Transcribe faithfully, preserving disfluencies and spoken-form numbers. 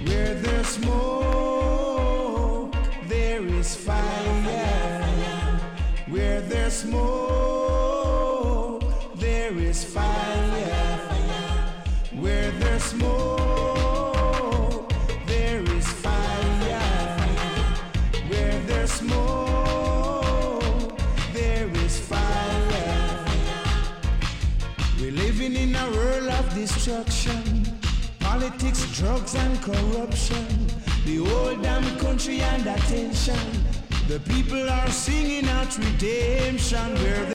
Where there's smoke, there is fire. Where there's smoke, there is fire. Where there's smoke, there is fire. Where there's smoke, there is fire. We're living in a world of destruction. Politics, drugs and corruption. The whole damn country and attention. The people are singing out redemption. Where